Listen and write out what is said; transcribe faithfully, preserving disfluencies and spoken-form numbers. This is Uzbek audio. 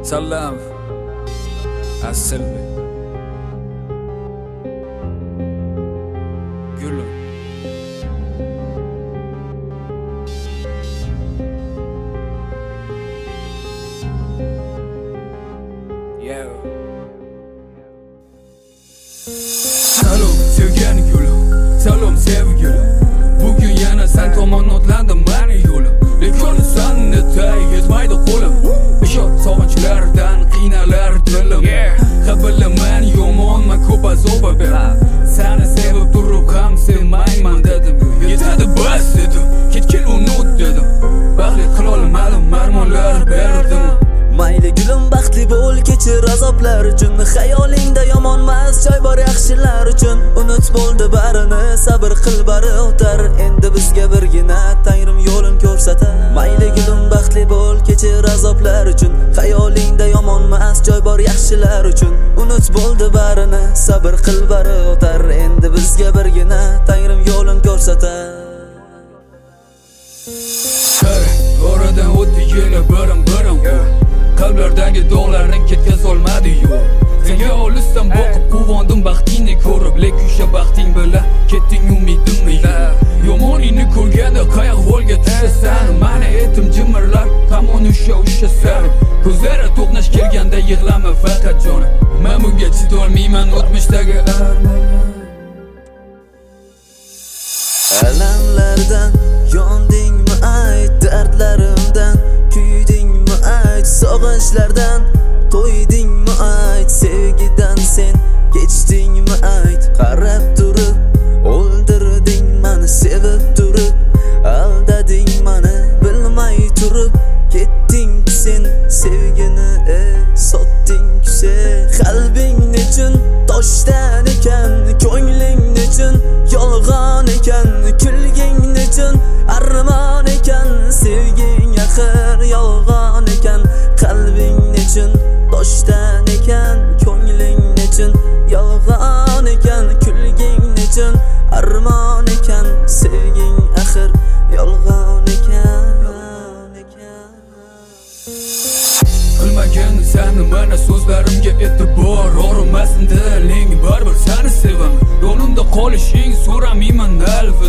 Sallam Asilbek Gülüm Yo Salom sevgan gülüm Salom sevgilim Bugün yana sen tomon otlandim mani yo'lim Lekin sanni tay yetmaydi qo'lim Ishot sog'inchlardan qiynalar dilim Qabilaman yomonman ko'p azoba ber Seni sevib turib ham sevmayman dedim Yetadi bas dedim Ketgil unut dedim Baxtli qilolmadim marmonlar berdim Mayli gulim baxtli bo'l kechir azoblar uchun Xayolingda yomonmas joy bor yaxshilar uchun Unut bo'ldi barini sabr qil bari o'tar Endi bizga birgina Tangrim yo'lin ko'rsatar Mayli gulim baxtli bo'l kechir azoblar uchun Xayolingda yomonmas joy bor yaxshilar uchun Unut bo'ldi barini sabr qil bari o'tar Endi bizga birgina Tangrim yo'lin ko'rsatar Oradan o'tdi yili birim birim Qalblardagi dog'larning ketkazolmadi yo'q Senga olisdan boqib quvondim baxtingni ko'rib Lekin o'sha baxting bilan ketding umidimni Yomoningni ko'rganda qayoq holga tushasan Mani etim jimirlar hamon o'sha o'shasan Ko'zlari to'qnash kelganda yig'lama faqat jonim Men bunga chidolmayman o'tmishdagi armonlar Alamlardan yondingmi ayt dardlarimdan Kuydingmi ayt sog'inchlardan To'ydingmi ayt sevgidan sen Kechdingmi ayt qarab turib O'ldirding mani sevib turib Aldading mani bilmay turib Ketding sen sevgini e, sotding sen Qalbing nechun toshdan ekan Ko'ngling nechun yolg'on ekan Kulging nechun armon ekan Sevging axir yolg'on ekan Qalbing nechun toshdan ekan Ko'ngling nechun yolg'on ekan Kulging nechun armon ekan Sevging axir yolg'on ekan Qilmagin seni mana so'zlarimga e'tibor Orimasin diling baribir seni sevaman Yo'limda qolishing so'ramayman albatta